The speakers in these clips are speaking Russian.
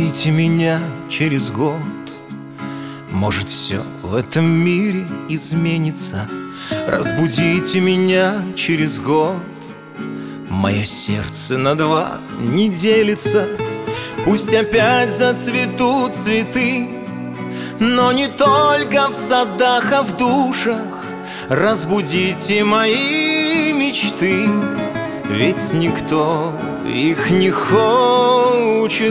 Разбудите меня через год. Может, все в этом мире изменится. Разбудите меня через год. Мое сердце на два не делится. Пусть опять зацветут цветы, но не только в садах, а в душах. Разбудите мои мечты, ведь никто их не хочет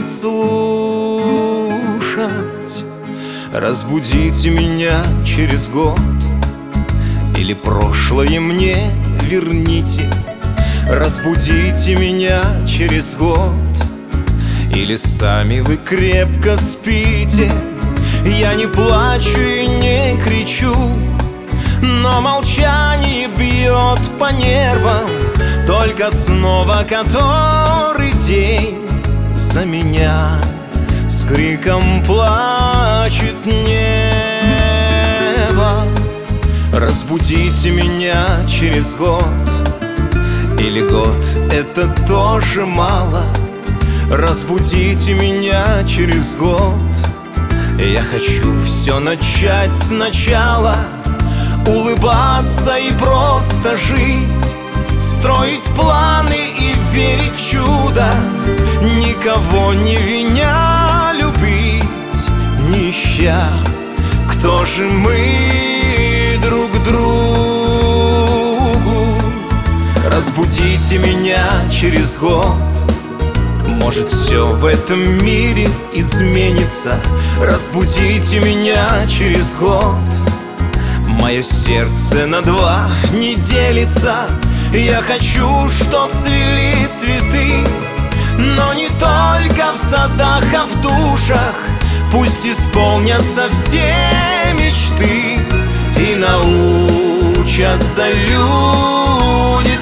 слушать. Разбудите меня через год, или прошлое мне верните. Разбудите меня через год, или сами вы крепко спите. Я не плачу и не кричу, но молчание бьет по нервам. Только снова который день за меня с криком плачет небо. Разбудите меня через год, или год это тоже мало. Разбудите меня через год. Я хочу все начать сначала, улыбаться и просто жить, строить планы и верить в чудо, никого не виня любить, не ища, кто же мы друг другу. Разбудите меня через год. Может, все в этом мире изменится. Разбудите меня через год. Мое сердце на два не делится. Я хочу, чтоб цвели цветы, но не только в садах, а в душах. Пусть исполнятся все мечты и научатся люди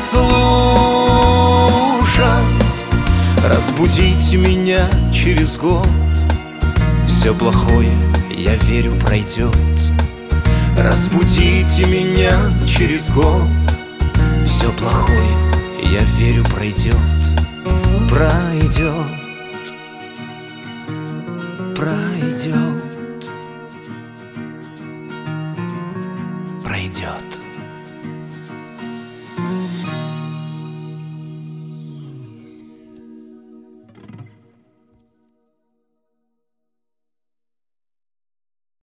слушать. Разбудите меня через год. Все плохое, я верю, пройдет. Разбудите меня через год. Все плохое, я верю, пройдет. Пройдет. Пройдет.